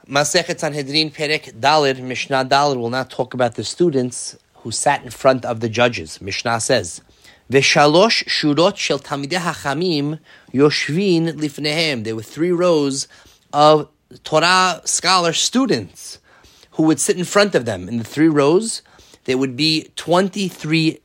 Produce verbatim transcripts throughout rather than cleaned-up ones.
Masechet Sanhedrin Perek Daled, Mishnah Daled will not talk about the students who sat in front of the judges. Mishnah says, V'shalosh shurot shel tamidei hachamim yoshvin lifnehem. There were three rows of Torah scholar students who would sit in front of them. In the three rows, there would be twenty-three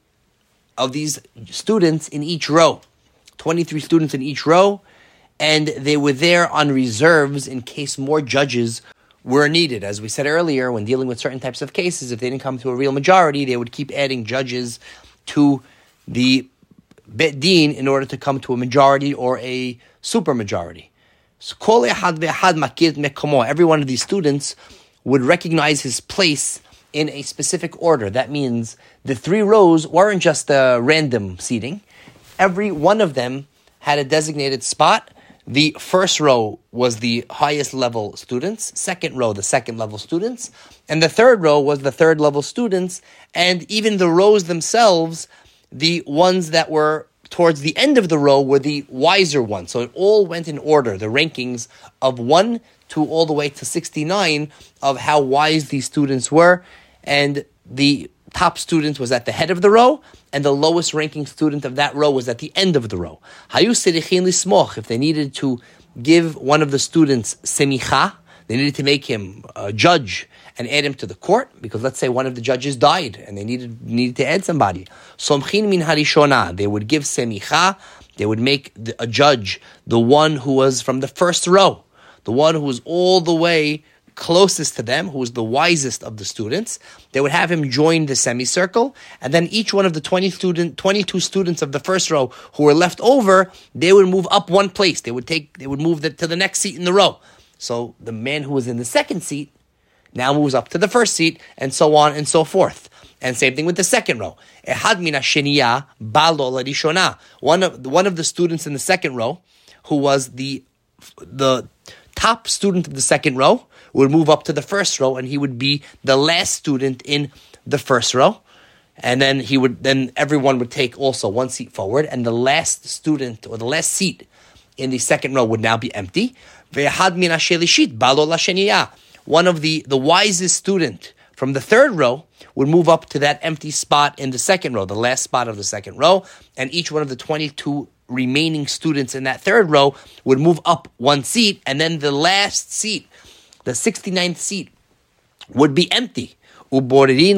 of these students in each row. twenty-three students in each row, and they were there on reserves in case more judges were needed. As we said earlier, when dealing with certain types of cases, if they didn't come to a real majority, they would keep adding judges to the Bet Din in order to come to a majority or a supermajority. So, kol ehad ve'ehad makir mekomo. Every one of these students would recognize his place in a specific order. That means the three rows weren't just a random seating. Every one of them had a designated spot. The first row was the highest level students, second row, the second level students, and the third row was the third level students, and even the rows themselves, the ones that were towards the end of the row were the wiser ones. So it all went in order, the rankings of one to all the way to sixty-nine of how wise these students were, and the top student was at the head of the row, and the lowest ranking student of that row was at the end of the row. Hayu serichin lismoch, if they needed to give one of the students semicha, they needed to make him a judge and add him to the court, because let's say one of the judges died and they needed needed to add somebody. Somchin min harishona, they would give semicha, they would make the, a judge the one who was from the first row, the one who was all the way closest to them, who was the wisest of the students. They would have him join the semicircle, and then each one of the twenty student, twenty-two students of the first row who were left over, they would move up one place. They would take, they would move the, to the next seat in the row. So the man who was in the second seat now moves up to the first seat, and so on and so forth. And same thing with the second row. Ehad min hasheniya balo larishona. One of one of the students in the second row, who was the the top student of the second row, would move up to the first row, and he would be the last student in the first row. And then he would then everyone would take also one seat forward, and the last student or the last seat in the second row would now be empty. Ve'ehad min hashelishit balo lasheniya. One of the, the wisest student from the third row would move up to that empty spot in the second row, the last spot of the second row, and each one of the twenty-two remaining students in that third row would move up one seat, and then the last seat, the sixty-ninth seat, would be empty. What they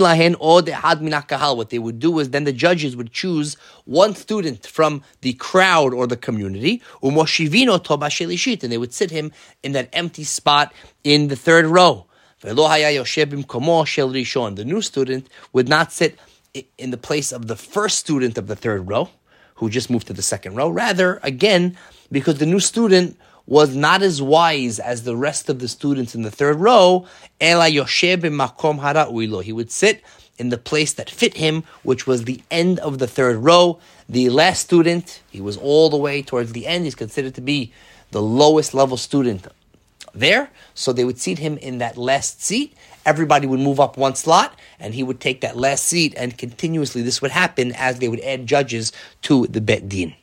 would do is then the judges would choose one student from the crowd or the community, and they would sit him in that empty spot in the third row. The new student would not sit in the place of the first student of the third row, who just moved to the second row. Rather, again, because the new student was not as wise as the rest of the students in the third row, he would sit in the place that fit him, which was the end of the third row. The last student, he was all the way towards the end. He's considered to be the lowest level student there. So they would seat him in that last seat. Everybody would move up one slot, and he would take that last seat, and continuously this would happen as they would add judges to the Bet Din.